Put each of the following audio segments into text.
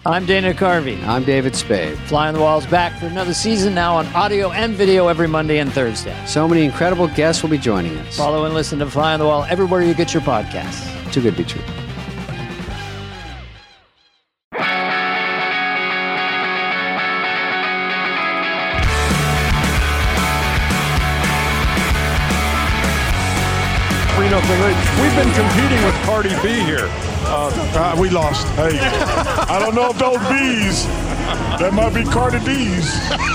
I'm Dana Carvey. I'm David Spade. Fly on the Wall's back for another season, now on audio and video every Monday and Thursday. So many incredible guests will be joining us. Follow and listen to Fly on the Wall everywhere you get your podcasts. Too good to be true. We've been competing with Cardi B here. We lost. Hey, I don't know if those B's, that might be Cardi D's.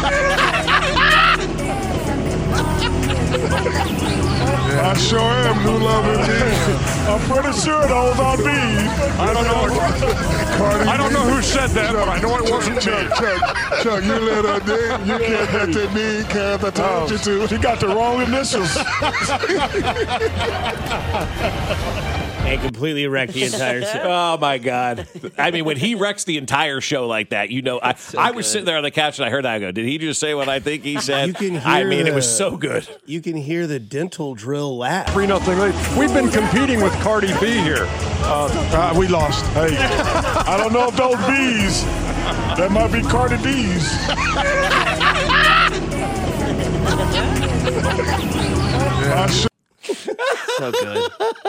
I sure am new loving B's. I'm pretty sure those are B's. I don't know. I don't know who said that, but I know it wasn't me. Chuck, you let her do. You can't let me because I told you to. She got the wrong initials. And completely wrecked the entire show. Oh, my God. I mean, when he wrecks the entire show like that, you know, I was sitting there on the couch and I heard that. I go, did he just say what I think he said? You can hear I mean, it was so good. You can hear the dental drill laugh. 3-0. We've been competing with Cardi B here. We lost. Hey, I don't know if those B's, that might be Cardi D's. So good.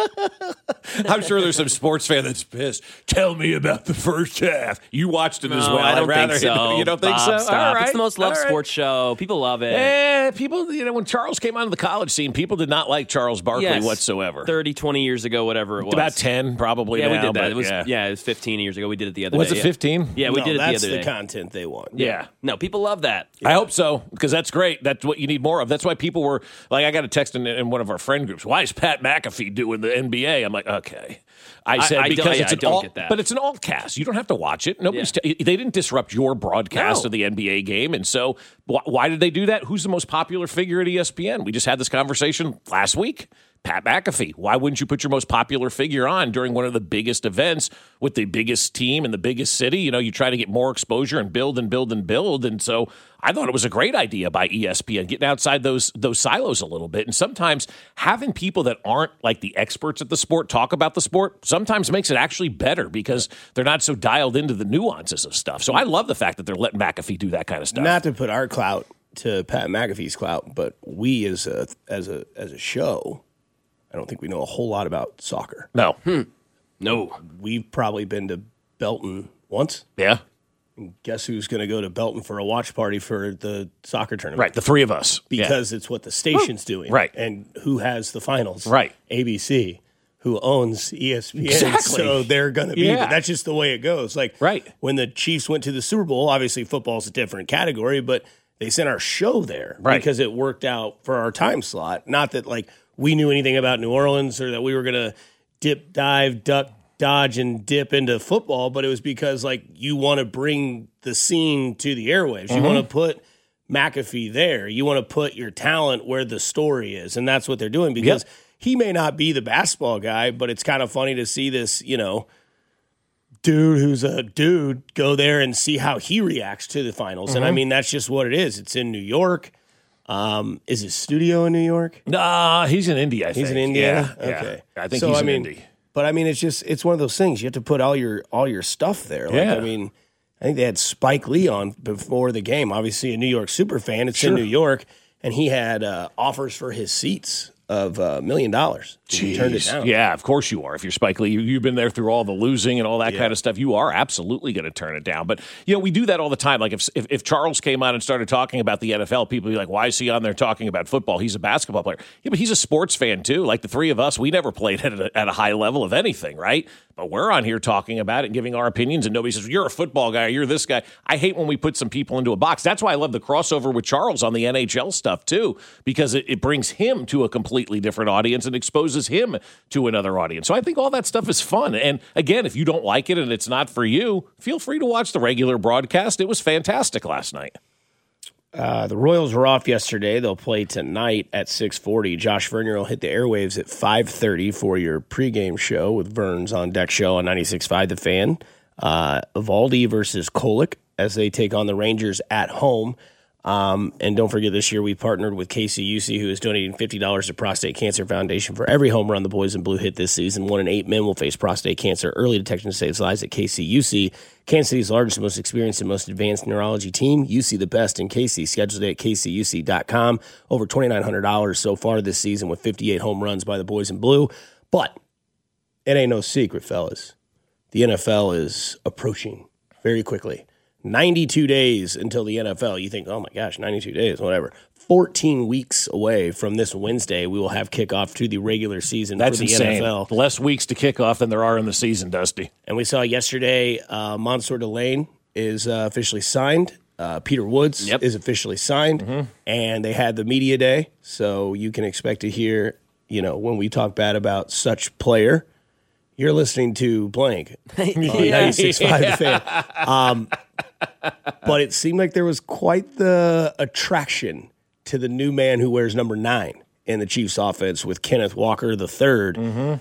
I'm sure there's some sports fan that's pissed. Tell me about the first half. You watched it as well. I don't think so. You don't think Bob, so? Stop. All right. It's the most loved All right. sports show. People love it. People, when Charles came onto the college scene, people did not like Charles Barkley whatsoever. 30, 20 years ago, whatever it was. About 10, probably. Yeah, now, we did that. but It was it was 15 years ago. We did it the other Was day. it 15? Yeah, we did it the other day. That's the content they want. Yeah. No, people love that. I hope so, because that's great. That's what you need more of. That's why people were like, I got a text in one of our friend groups. Why is Pat McAfee doing the NBA? I'm like, okay. I said because it's an alt, but it's an alt cast. You don't have to watch it. They didn't disrupt your broadcast of the NBA game, and so why did they do that? Who's the most popular figure at ESPN? We just had this conversation last week. Pat McAfee. Why wouldn't you put your most popular figure on during one of the biggest events with the biggest team in the biggest city? You know, you try to get more exposure and build and build and build. And so I thought it was a great idea by ESPN, getting outside those silos a little bit. And sometimes having people that aren't like the experts at the sport talk about the sport sometimes makes it actually better because they're not so dialed into the nuances of stuff. So I love the fact that they're letting McAfee do that kind of stuff. Not to put our clout to Pat McAfee's clout, but we as a show, I don't think we know a whole lot about soccer. No. No. We've probably been to Belton once. Yeah. And guess who's going to go to Belton for a watch party for the soccer tournament? Right, the three of us. Because it's what the station's doing. Right. And who has the finals? Right. ABC, who owns ESPN. Exactly. So they're going to be. Yeah. But that's just the way it goes. Like, when the Chiefs went to the Super Bowl, obviously football's a different category, but they sent our show there because it worked out for our time slot. Not that, like, we knew anything about New Orleans or that we were going to dip, dive, duck, dodge, and dip into football, but it was because, like, you want to bring the scene to the airwaves. You want to put McAfee there. You want to put your talent where the story is, and that's what they're doing because he may not be the basketball guy, but it's kind of funny to see this, you know, dude who's a dude go there and see how he reacts to the finals. And, I mean, that's just what it is. It's in New York. Is his studio in New York? Nah, he's in Indy, I think. He's in Indiana? Yeah, Okay. I think he's in Indy. But I mean, it's one of those things. You have to put all your stuff there. Like, I mean, I think they had Spike Lee on before the game. Obviously, a New York super fan. It's in New York, and he had offers for his seats of $1 million. He turned it down. Yeah, of course you are. If you're Spike Lee, you've been there through all the losing and all that kind of stuff. You are absolutely going to turn it down. But, you know, we do that all the time. Like if Charles came on and started talking about the NFL, people would be like, why is he on there talking about football? He's a basketball player. Yeah, but he's a sports fan too. Like the three of us, we never played at a high level of anything, right? But we're on here talking about it and giving our opinions, and nobody says, you're a football guy, you're this guy. I hate when we put some people into a box. That's why I love the crossover with Charles on the NHL stuff, too, because it brings him to a completely different audience and exposes him to another audience. So I think all that stuff is fun. And again, if you don't like it and it's not for you, feel free to watch the regular broadcast. It was fantastic last night. The Royals were off yesterday. They'll play tonight at 6:40. Josh Vernier will hit the airwaves at 5:30 for your pregame show with Vern's on deck show on 96.5 The Fan. Evaldi versus Kolek as they take on the Rangers at home. And don't forget, this year we partnered with KCUC, who is donating $50 to Prostate Cancer Foundation for every home run the boys in blue hit this season. 1 in 8 men will face prostate cancer. Early detection saves lives at KCUC, Kansas City's largest, most experienced, and most advanced neurology team. You see the best in KC. Schedule today at kcuc.com. Over $2,900 so far this season with 58 home runs by the boys in blue. But it ain't no secret, fellas. The NFL is approaching very quickly. 92 days until the NFL. You think, oh my gosh, 92 days, whatever. 14 weeks away from this Wednesday, we will have kickoff to the regular season for the insane. NFL. Less weeks to kick off than there are in the season, Dusty. And we saw yesterday, Mansour Delane is officially signed. Peter Woods is officially signed. And they had the media day, so you can expect to hear, when we talk bad about such player, you're listening to blank on 96.5 The Fan. But it seemed like there was quite the attraction to the new man who wears number 9 in the Chiefs offense with Kenneth Walker III.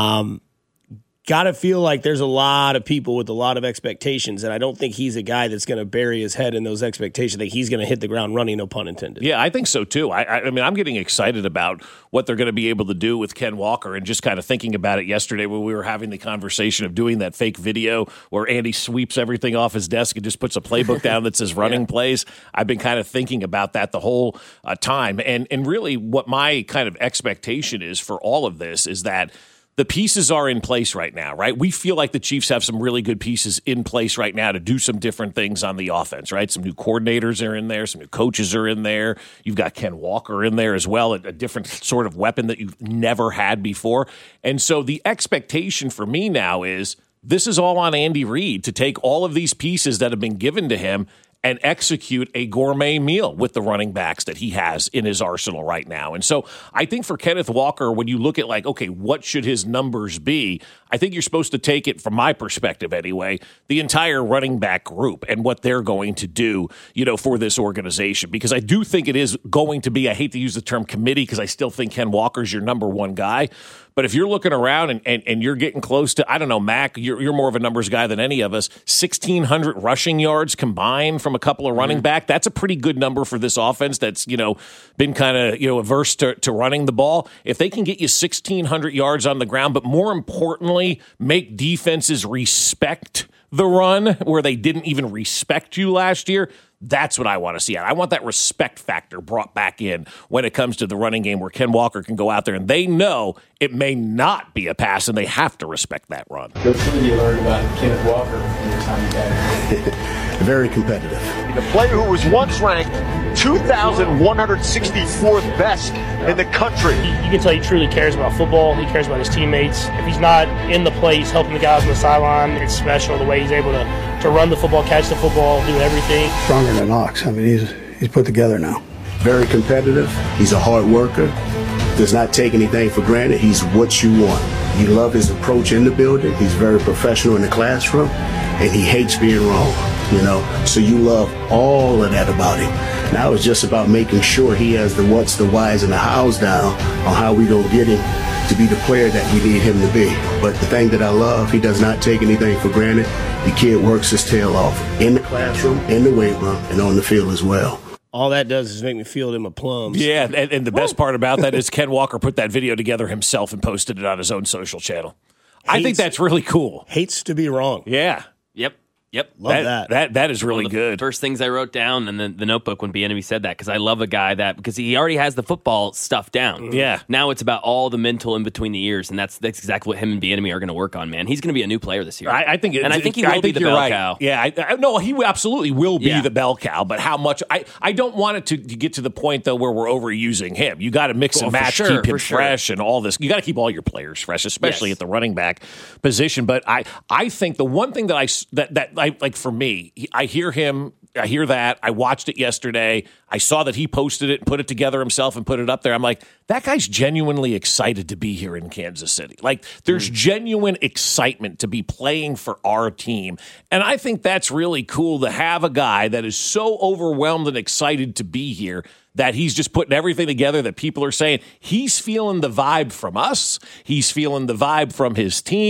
Got to feel like there's a lot of people with a lot of expectations, and I don't think he's a guy that's going to bury his head in those expectations. I think he's going to hit the ground running, no pun intended. Yeah, I think so too. I mean, I'm getting excited about what they're going to be able to do with Ken Walker, and just kind of thinking about it yesterday when we were having the conversation of doing that fake video where Andy sweeps everything off his desk and just puts a playbook down that says running plays. I've been kind of thinking about that the whole time, and really what my kind of expectation is for all of this is that the pieces are in place right now, right? We feel like the Chiefs have some really good pieces in place right now to do some different things on the offense, right? Some new coordinators are in there. Some new coaches are in there. You've got Ken Walker in there as well, a different sort of weapon that you've never had before. And so the expectation for me now is this is all on Andy Reid to take all of these pieces that have been given to him and execute a gourmet meal with the running backs that he has in his arsenal right now. And so I think for Kenneth Walker, when you look at okay, what should his numbers be? I think you're supposed to take it, from my perspective anyway, the entire running back group and what they're going to do, for this organization. Because I do think it is going to be, I hate to use the term committee because I still think Ken Walker's your number one guy. But if you're looking around and you're getting close to, I don't know, Mac, you're more of a numbers guy than any of us, 1,600 rushing yards combined from a couple of running back, that's a pretty good number for this offense that's, been kind of, averse to running the ball. If they can get you 1,600 yards on the ground, but more importantly, make defenses respect the run where they didn't even respect you last year, that's what I want to see. I want that respect factor brought back in when it comes to the running game where Ken Walker can go out there and they know it may not be a pass and they have to respect that run. What did you learn about Kenneth Walker in your time back? Very competitive. The player who was once ranked 2,164th best in the country. You can tell he truly cares about football. He cares about his teammates. If he's not in the play, he's helping the guys on the sideline. It's special the way he's able to run the football, catch the football, do everything. Stronger than Knox. I mean, he's put together now. Very competitive. He's a hard worker. Does not take anything for granted. He's what you want. You love his approach in the building. He's very professional in the classroom, and he hates being wrong. So you love all of that about him. Now it's just about making sure he has the what's, the whys, and the hows down on how we gonna get him to be the player that we need him to be. But the thing that I love, he does not take anything for granted. The kid works his tail off in the classroom, in the weight room, and on the field as well. All that does is make me feel them a plums. Yeah, and the best part about that is Ken Walker put that video together himself and posted it on his own social channel. I think that's really cool. Hates to be wrong. Yeah. Yep. Love that. That is really good. First things I wrote down in the notebook when Bieniemy said that, because I love a guy because he already has the football stuff down. Yeah. Now it's about all the mental in between the ears, and that's exactly what him and Bieniemy are going to work on, man. He's going to be a new player this year. I think he will be the bell cow. Yeah, no, he absolutely will be the bell cow, but how much? I don't want it to get to the point, though, where we're overusing him. You got to mix and match, keep him fresh and all this. You got to keep all your players fresh, especially at the running back position. But I think the one thing that I like for me, I hear him. I hear that. I watched it yesterday. I saw that he posted it and put it together himself and put it up there. I'm like, that guy's genuinely excited to be here in Kansas City. Like, there's genuine excitement to be playing for our team. And I think that's really cool to have a guy that is so overwhelmed and excited to be here that he's just putting everything together, that people are saying he's feeling the vibe from us. He's feeling the vibe from his team.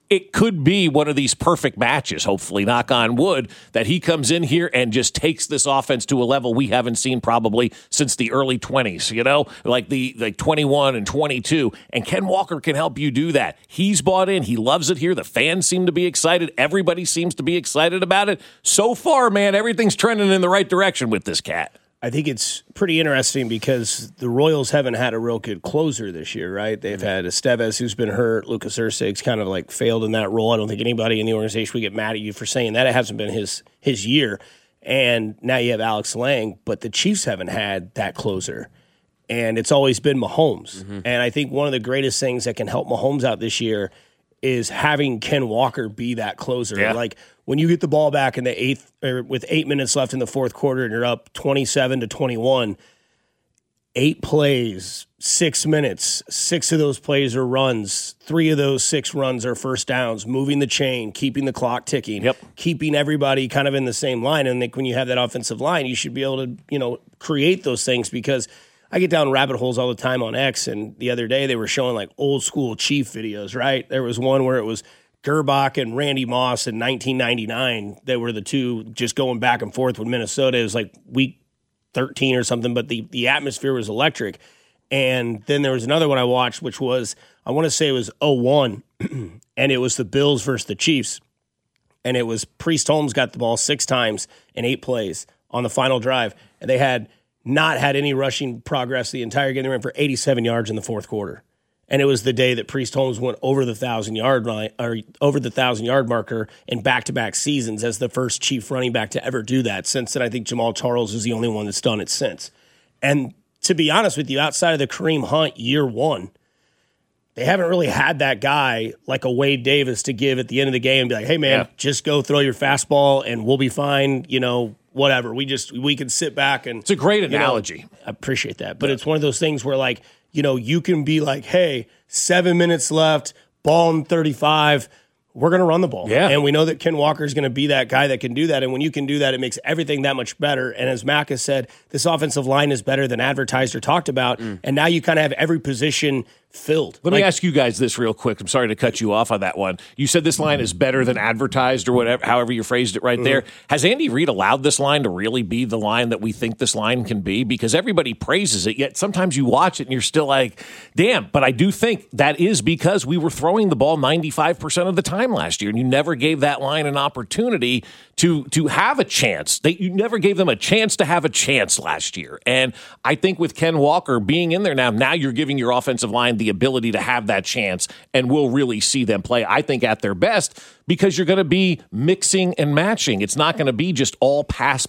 it could be one of these perfect matches, hopefully, knock on wood, that he comes in here and just takes this offense to a level we haven't seen probably since the early 20s, like the 21 and 22. And Ken Walker can help you do that. He's bought in. He loves it here. The fans seem to be excited. Everybody seems to be excited about it. So far, man, everything's trending in the right direction with this cat. I think it's pretty interesting because the Royals haven't had a real good closer this year, right? They've had Estevez, who's been hurt. Lucas Erceg's kind of like failed in that role. I don't think anybody in the organization would get mad at you for saying that. It hasn't been his year. And now you have Alex Lang, but the Chiefs haven't had that closer. And it's always been Mahomes. Mm-hmm. And I think one of the greatest things that can help Mahomes out this year is having Ken Walker be that closer. Yeah. Like when you get the ball back in the eighth, or with 8 minutes left in the fourth quarter, and you're up 27-21, 8 plays, 6 minutes. 6 of those plays are runs. 3 of those 6 runs are first downs. Moving the chain, keeping the clock ticking, keeping everybody kind of in the same line. And I think when you have that offensive line, you should be able to create those things because. I get down rabbit holes all the time on X, and the other day they were showing like old school Chief videos, right? There was one where it was Gerbach and Randy Moss in 1999. They were the two just going back and forth with Minnesota. It was like week 13 or something, but the atmosphere was electric. And then there was another one I watched, which was, I want to say it was 01, and it was the Bills versus the Chiefs. And it was Priest Holmes got the ball 6 times in 8 plays on the final drive, and they had not had any rushing progress the entire game. They ran for 87 yards in the fourth quarter. And it was the day that Priest Holmes went over the 1,000-yard line, or over the 1,000-yard marker in back-to-back seasons as the first Chief running back to ever do that. Since then, I think Jamal Charles is the only one that's done it since. And to be honest with you, outside of the Kareem Hunt year 1, they haven't really had that guy like a Wade Davis to give at the end of the game and be like, hey, man, just go throw your fastball and we'll be fine, whatever. We can sit back and... It's a great analogy. I appreciate that. But it's one of those things where, like, you can be like, hey, 7 minutes left, ball in 35, we're going to run the ball. Yeah. And we know that Ken Walker is going to be that guy that can do that. And when you can do that, it makes everything that much better. And as Mac has said, this offensive line is better than advertised or talked about. And now you kind of have every position filled. Let me ask you guys this real quick. I'm sorry to cut you off on that one. You said this line is better than advertised or whatever, however you phrased it right there. Has Andy Reid allowed this line to really be the line that we think this line can be? Because everybody praises it, yet sometimes you watch it and you're still like, damn. But I do think that is because we were throwing the ball 95% of the time last year, and you never gave that line an opportunity to have a chance. You never gave them a chance to have a chance last year. And I think with Ken Walker being in there now you're giving your offensive line the ability to have that chance, and we'll really see them play, I think, at their best, because you're going to be mixing and matching. It's not going to be just all pass,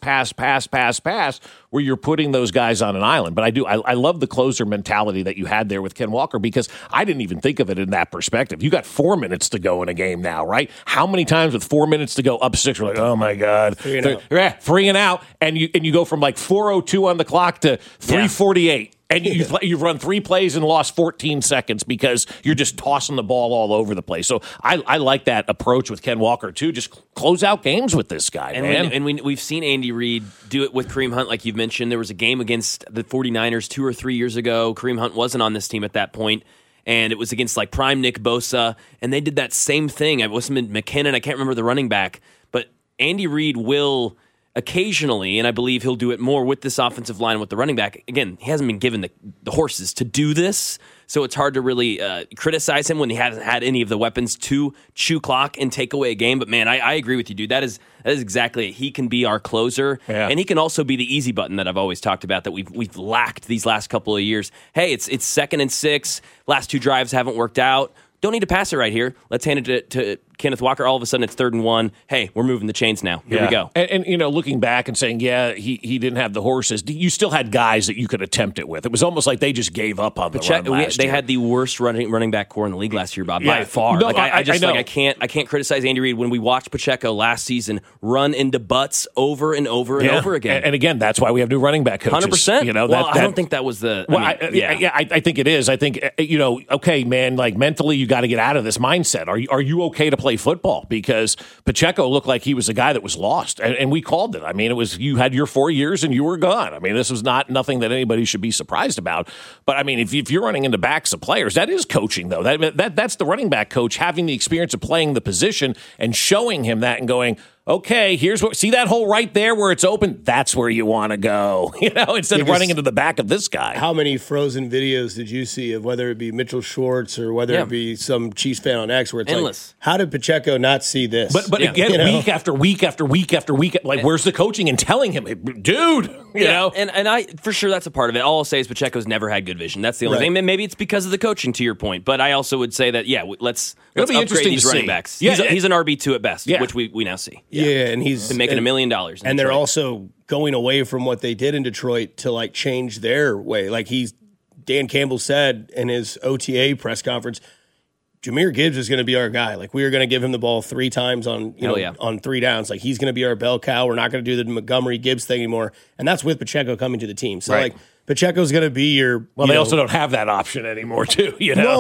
where you're putting those guys on an island. But I love the closer mentality that you had there with Ken Walker, because I didn't even think of it in that perspective. You got 4 minutes to go in a game now, right? How many times with 4 minutes to go up 6, we're like, oh my God, 3 and out, and you go from like 4:02 on the clock to 3:48. And you've run 3 plays and lost 14 seconds because you're just tossing the ball all over the place. So I like that approach with Ken Walker, too. Just close out games with this guy, man. We've seen Andy Reid do it with Kareem Hunt, like you've mentioned. There was a game against the 49ers 2 or 3 years ago. Kareem Hunt wasn't on this team at that point, and it was against like prime Nick Bosa, and they did that same thing. It wasn't McKinnon. I can't remember the running back, but Andy Reid will occasionally, and I believe he'll do it more with this offensive line with the running back. Again, he hasn't been given the horses to do this, so it's hard to really criticize him when he hasn't had any of the weapons to chew clock and take away a game. But man, I agree with you, dude. That is exactly it. He can be our closer, and he can also be the easy button that I've always talked about that we've lacked these last couple of years. Hey, it's 2nd and 6. Last 2 drives haven't worked out. Don't need to pass it right here. Let's hand it to Kenneth Walker. All of a sudden, it's 3rd and 1. Hey, we're moving the chains now. Here we go. And looking back and saying, he didn't have the horses, you still had guys that you could attempt it with. It was almost like they just gave up on the run last year. They had the worst running back core in the league last year, Bob, by far. No, I can't criticize Andy Reid when we watched Pacheco last season run into butts over and over and over again. And again, that's why we have new running back coaches. 100%. I don't think that was the... I think it is. I think, okay, man, like mentally you got to get out of this mindset. Are you okay to play play football because Pacheco looked like he was a guy that was lost, and we called it. I mean, it was you had your 4 years and you were gone. I mean, this was nothing that anybody should be surprised about. But I mean, if you're running into backs of players, that is coaching though. That's the running back coach having the experience of playing the position and showing him that and going, okay, see that hole right there where it's open? That's where you want to go, instead of running into the back of this guy. How many frozen videos did you see of whether it be Mitchell Schwartz or whether it be some Chiefs fan on X where it's endless? Like, how did Pacheco not see this? But again, week after week after week after week, like where's the coaching and telling him, dude, you know? And I, for sure, that's a part of it. All I'll say is Pacheco's never had good vision. That's the only thing. Maybe it's because of the coaching, to your point. But I also would say that, let's upgrade these running backs. Yeah, he's an RB2 at best, which we now see. Yeah, and he's been making $1 million. And they're also going away from what they did in Detroit to like change their way. Like Dan Campbell said in his OTA press conference, Jahmyr Gibbs is going to be our guy. Like we are going to give him the ball 3 times on on 3 downs. Like he's going to be our bell cow. We're not going to do the Montgomery Gibbs thing anymore. And that's with Pacheco coming to the team. So like Pacheco's going to be your. Well, they also don't have that option anymore, too. No.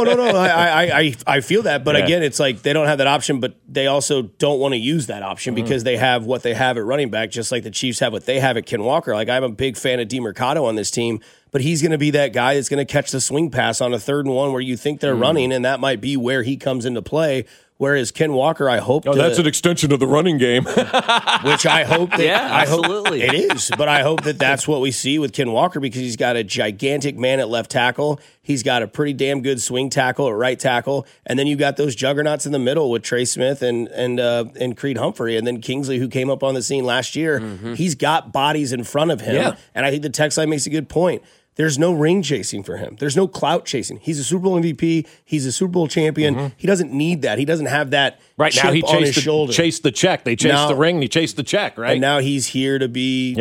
I feel that, but again, it's like they don't have that option, but they also don't want to use that option because they have what they have at running back, just like the Chiefs have what they have at Ken Walker. Like I'm a big fan of DeMercado on this team, but he's going to be that guy that's going to catch the swing pass on a 3rd and 1 where you think they're running, and that might be where he comes into play. Whereas Ken Walker, I hope that's an extension of the running game, which I hope that absolutely it is. But I hope that that's what we see with Ken Walker because he's got a gigantic man at left tackle. He's got a pretty damn good swing tackle at right tackle, and then you got those juggernauts in the middle with Trey Smith and Creed Humphrey, and then Kingsley, who came up on the scene last year. He's got bodies in front of him, and I think the text line makes a good point. There's no ring chasing for him. There's no clout chasing. He's a Super Bowl MVP. He's a Super Bowl champion. He doesn't need that. He doesn't have that chip now he on his shoulder. Chased the check. They chased the ring. He chased the check, right? And now he's here to be,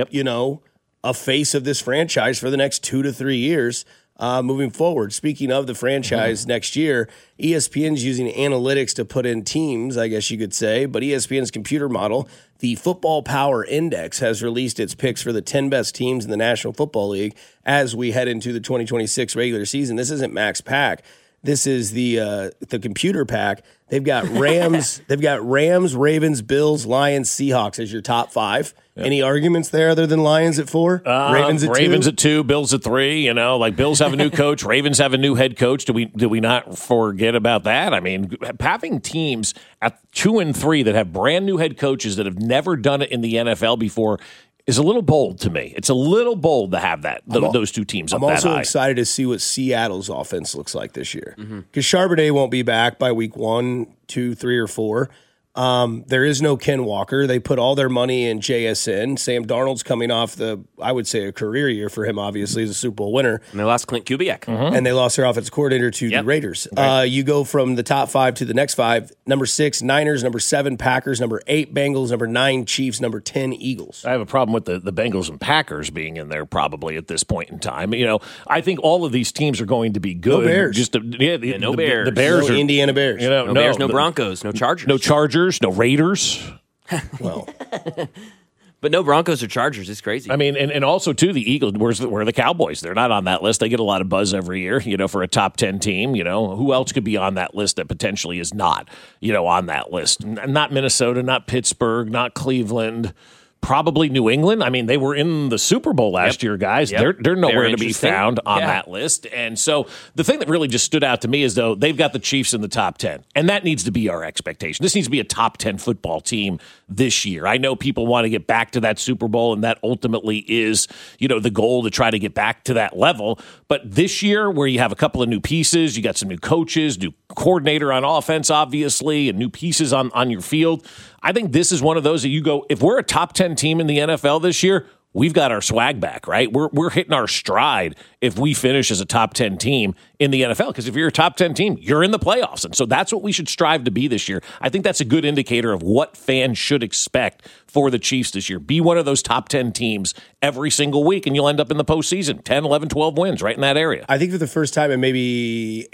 a face of this franchise for the next 2 to 3 years moving forward. Speaking of the franchise next year, ESPN's using analytics to put in teams, I guess you could say, but ESPN's computer model, the Football Power Index, has released its picks for the 10 best teams in the National Football League as we head into the 2026 regular season. This isn't Max Pack. This is the computer pack. They've got Rams, Ravens, Bills, Lions, Seahawks as your top 5. Yep. Any arguments there other than Lions at 4? Ravens at 2, Bills at 3. Like Bills have a new coach, Ravens have a new head coach. Do we not forget about that? I mean, having teams at 2 and 3 that have brand new head coaches that have never done it in the NFL before is a little bold to me. It's a little bold to have those 2 teams up that high. I'm also excited to see what Seattle's offense looks like this year. Because Charbonnet won't be back by week 1, 2, 3, or 4. There is no Ken Walker. They put all their money in JSN. Sam Darnold's coming off I would say, a career year for him, obviously, as a Super Bowl winner. And they lost Clint Kubiak. And they lost their offensive coordinator to the Raiders. Right. You go from the top 5 to the next 5. Number 6, Niners. Number 7, Packers. Number 8, Bengals. Number 9, Chiefs. Number 10, Eagles. I have a problem with the Bengals and Packers being in there probably at this point in time. I think all of these teams are going to be good. No Bears. No Bears. The Bears no are Indiana Bears. No Bears, no Broncos, no Chargers. No Chargers, no Raiders. Well, but no Broncos or Chargers. It's crazy. I mean, and also, too, the Eagles, where are the Cowboys? They're not on that list. They get a lot of buzz every year, for a top 10 team. Who else could be on that list that potentially is not, on that list? Not Minnesota, not Pittsburgh, not Cleveland. Probably New England. I mean, they were in the Super Bowl last year, guys. They're nowhere to be found on that list. And so the thing that really just stood out to me is, though, they've got the Chiefs in the top 10. And that needs to be our expectation. This needs to be a top 10 football team this year. I know people want to get back to that Super Bowl, and that ultimately is, the goal to try to get back to that level. But this year, where you have a couple of new pieces, you got some new coaches, new coordinator on offense, obviously, and new pieces on your field, I think this is one of those that you go, if we're a top 10 team in the NFL this year, we've got our swag back, right? We're hitting our stride if we finish as a top 10 team in the NFL. Because if you're a top 10 team, you're in the playoffs. And so that's what we should strive to be this year. I think that's a good indicator of what fans should expect for the Chiefs this year. Be one of those top 10 teams every single week, and you'll end up in the postseason. 10, 11, 12 wins right in that area. I think for the first time in maybe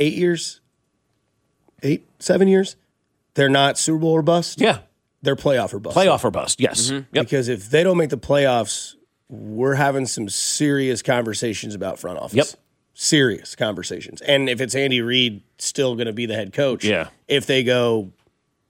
7 years, they're not Super Bowl or bust. Yeah. They're playoff or bust. Playoff or bust, yes. Yep. Because if they don't make the playoffs, we're having some serious conversations about front office. Yep. Serious conversations. And if it's Andy Reid still going to be the head coach, yeah. If they go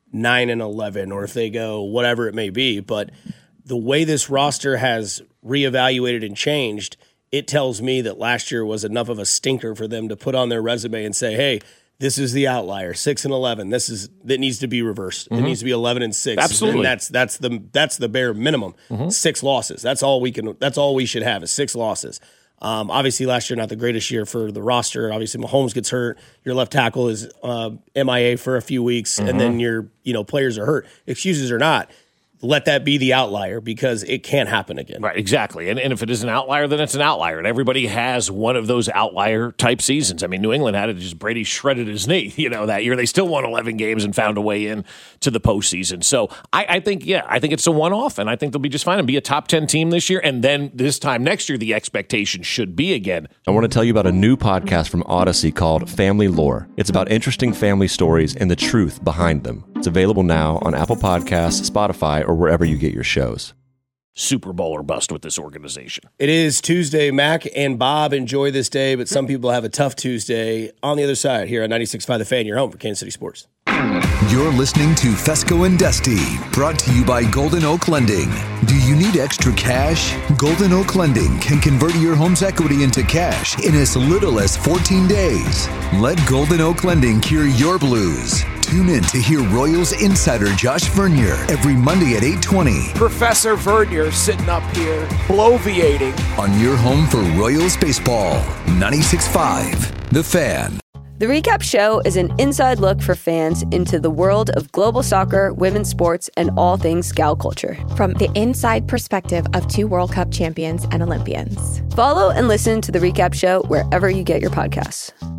9-11, or if they go whatever it may be. But the way this roster has reevaluated and changed, it tells me that last year was enough of a stinker for them to put on their resume and say, hey, this is the outlier, 6-11. That needs to be reversed. It needs to be 11-6. Absolutely, and that's the bare minimum. 6 losses. That's all we should have is 6 losses. Obviously, last year not the greatest year for the roster. Obviously, Mahomes gets hurt. Your left tackle is MIA for a few weeks, and then your players are hurt. Excuses or not, let that be the outlier because it can't happen again. Right, exactly. And if it is an outlier, then it's an outlier. And everybody has one of those outlier type seasons. I mean, New England had it, just Brady shredded his knee, that year. They still won 11 games and found a way in to the postseason. So I think it's a one-off, and I think they'll be just fine and be a top 10 team this year. And then this time next year, the expectation should be again. I want to tell you about a new podcast from Odyssey called Family Lore. It's about interesting family stories and the truth behind them. It's available now on Apple Podcasts, Spotify, or wherever you get your shows. Super Bowl or bust with this organization. It is Tuesday. Mac and Bob enjoy this day, but some people have a tough Tuesday. On the other side, here on 96.5 The Fan, your home for Kansas City sports. You're listening to Fesco and Dusty, brought to you by Golden Oak Lending. Do you need extra cash? Golden Oak Lending can convert your home's equity into cash in as little as 14 days. Let Golden Oak Lending cure your blues. Tune in to hear Royals insider Josh Vernier every Monday at 8:20. Professor Vernier sitting up here, bloviating. On your home for Royals baseball, 96.5 The Fan. The Recap Show is an inside look for fans into the world of global soccer, women's sports, and all things Scout culture. From the inside perspective of 2 World Cup champions and Olympians. Follow and listen to The Recap Show wherever you get your podcasts.